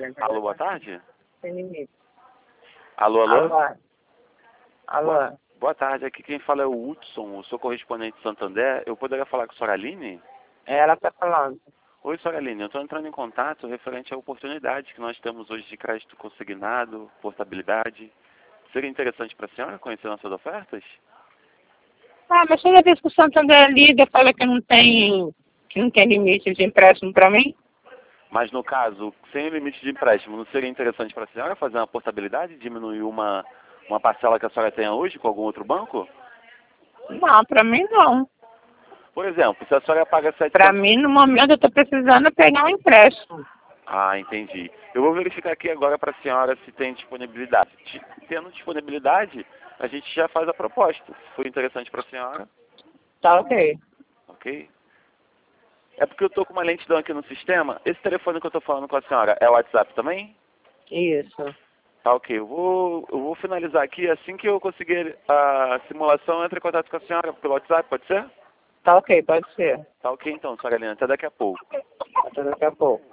Alô, boa tarde? Sem limite. Alô, alô? Alô? Alô? Boa tarde, aqui quem fala é o Hudson, eu sou correspondente de Santander. Eu poderia falar com a senhora Aline? Ela tá falando. Oi, senhora Aline, eu estou entrando em contato referente à oportunidade que nós temos hoje de crédito consignado, portabilidade. Seria interessante para a senhora conhecer nossas ofertas? Ah, mas toda vez que o Santander liga, fala que não tem limite de empréstimo pra mim? Mas no caso, sem limite de empréstimo, não seria interessante para a senhora fazer uma portabilidade, diminuir uma parcela que a senhora tenha hoje com algum outro banco? Não, pra mim não. Por exemplo, se a senhora paga 700... Pra mim, no momento, eu tô precisando pegar um empréstimo. Ah, entendi. Eu vou verificar aqui agora para a senhora se tem disponibilidade. Tendo disponibilidade, a gente já faz a proposta. Se for interessante para a senhora, Tá ok. ok? É porque eu estou com uma lentidão aqui no sistema. Esse telefone que eu estou falando com a senhora é o WhatsApp também? Isso. Tá, ok. Eu vou finalizar aqui. Assim que eu conseguir a simulação, eu entro em contato com a senhora pelo WhatsApp, pode ser? Tá ok, pode ser. Tá ok então, senhora Helena. Até daqui a pouco. Até daqui a pouco.